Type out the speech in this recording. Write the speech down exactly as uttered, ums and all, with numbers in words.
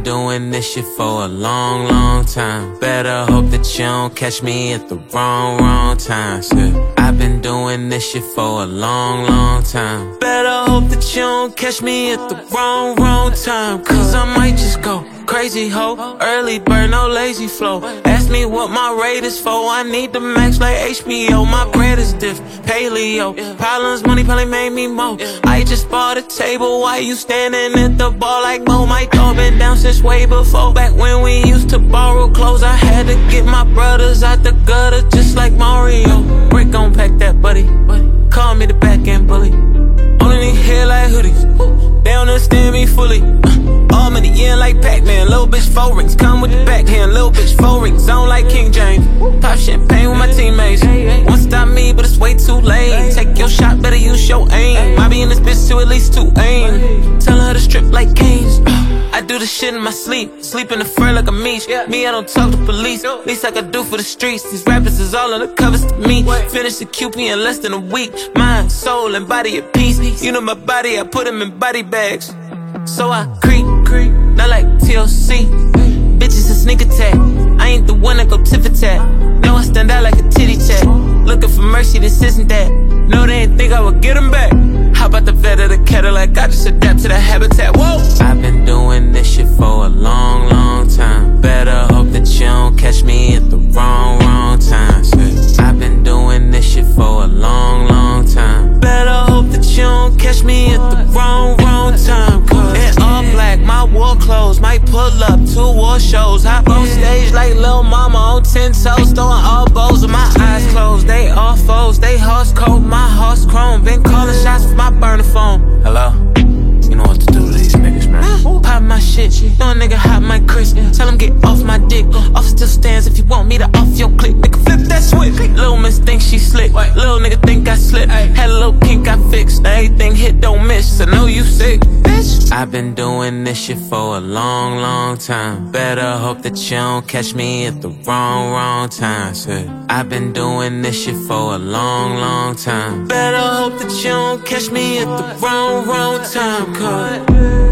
doing this shit for a long, long time. Better hope that you don't catch me at the wrong, wrong time. Yeah. I've been doing this shit for a long, long time. Better hope that you don't catch me at the wrong, wrong time. Cause I might just go crazy, ho. Early bird, no lazy flow. Ask me what my rate is for. I need the max like H B O. My bread is diff, paleo. Problems, money probably made me mo. I just bought a table. Why you standing at the bar like Mo? My dog been down since way before. Back when we used to borrow clothes, I had to get my brothers out the gutter just like Mario. Brick gon' pack that buddy. Call me the back end bully. Only need hair like hoodies. They don't understand me fully. All money in like Pac-Man. Little bitch four rings. Come with the backhand. Little bitch four rings. I don't like King James. Pop champagne with my teammates. Won't stop me, but it's way too late. Take your shot, better use your aim. I be in this bitch to at least two aim. Tell her to strip like Canes. I do the shit in my sleep. Sleep in the fur like a meat. Me, I don't talk to police. Least I could do for the streets. These rappers is all on the covers to me. Finish the Q P in less than a week. Mind, soul, and body at peace. You know my body, I put them in body bags. So I creep, creep, not like T L C. Bitches a sneak attack. I ain't the one that go tit for tat. No, I stand out like a titty tat. Looking for mercy, this isn't that. No, they ain't think I would get them back. How about the vet of the Cadillac? I just adapt to the habitat. Whoa! I've been doing this shit for a long, long time. Better hope that you don't catch me at the wrong, wrong time. I've been doing this shit for a long, long time. Better hope that you don't catch me at the wrong, wrong time. In all black, my war clothes might pull up to war shows. Hop on stage like Lil Mama on ten toes, throwing elbows with my eyes closed. They all foes, they horse cold, my horse chrome. Been calling shots with my burner phone. Hello? You know what to do to these niggas, man. Pop my shit, know a nigga hot my Chris. Tell him get off my dick. Off still stands if you want me to off your click. Nigga flip that switch. Lil' miss think she slick. Lil' nigga think I slip. Had a little kink I fixed. Everything hit don't miss. I know you sick, bitch. I've been doing this shit for a long, long time. Better hope that you don't catch me at the wrong, wrong time. I've been doing this shit for a long, long time. Better hope that you don't catch me at the wrong, wrong time. Cause